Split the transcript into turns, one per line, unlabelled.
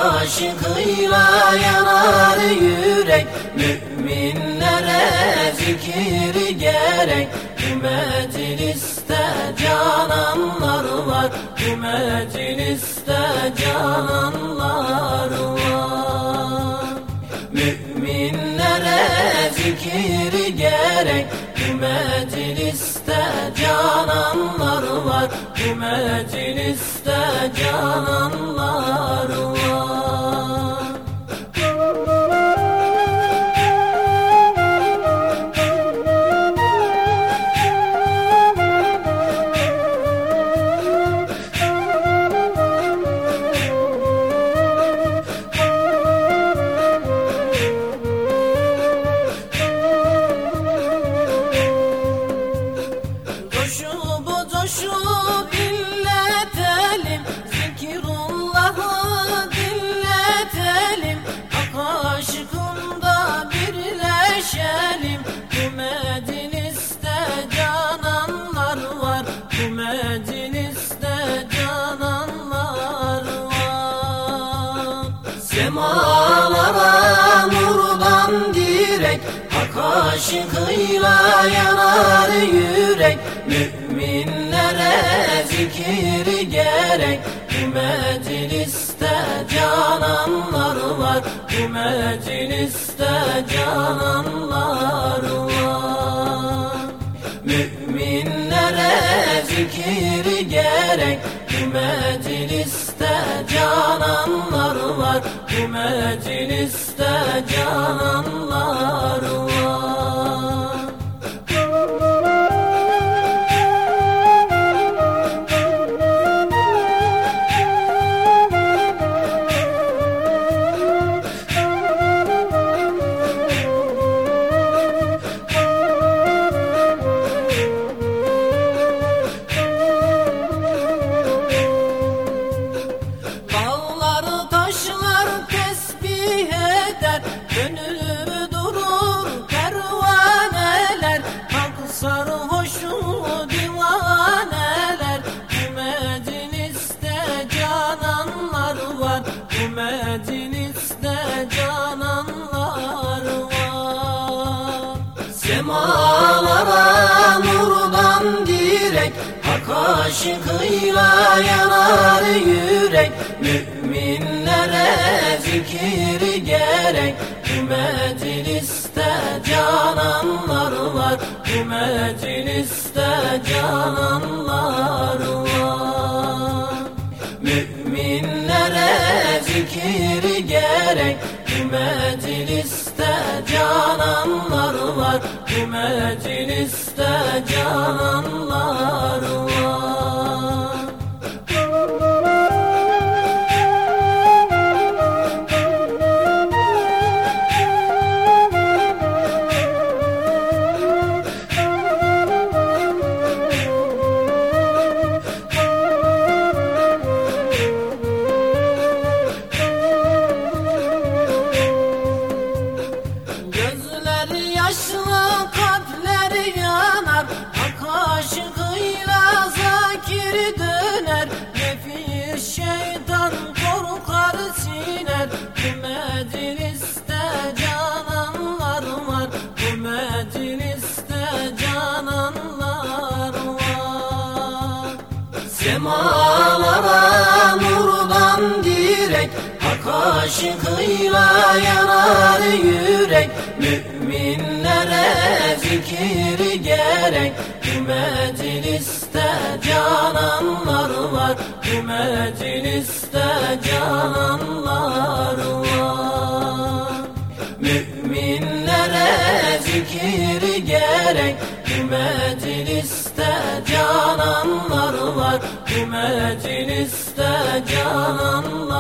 aşkıyla yanar yürek, müminlere zikir gerek. Bu mecliste cananlar var, bu mecliste cananlar var. Müminlere zikir gerek, bu mecliste cananlar var, bu mecliste cananlar var. Coşup inletelim, zikrullahı dinletelim, hak aşkında birleşelim. Bu mecliste cananlar var, bu mecliste cananlar var. Semalara nurdan direk, hak aşkıyla yanar yürek. Müminlere zikir gerek, bu mecliste cananlar var, bu mecliste cananlar var. Müminlere zikir gerek, bu mecliste cananlar var, bu mecliste cananlar var. Gönlümü durur pervaneler, halk sarhoşu divaneler. Bu mecliste cananlar var, bu mecliste cananlar var. Semalara nurdan direk, hak aşkıyla yanar yürek. Müminlere zikir gerek, bu mecliste cananlar var, bu mecliste cananlar var. Müminlere zikir gerek, bu mecliste cananlar var, bu mecliste cananlar var. Yaşlı kalpler yanar, hak aşkıyla zakir döner. Nefis şeytan korkar siner, bu mecliste cananlar var, bu mecliste cananlar var. Semalara nurdan direk, hak aşkıyla yanar yürek. Müminlere zikir gerek, bu mecliste cananlar var, bu mecliste cananlar var. Müminlere zikir gerek, bu mecliste cananlar var, bu mecliste cananlar var.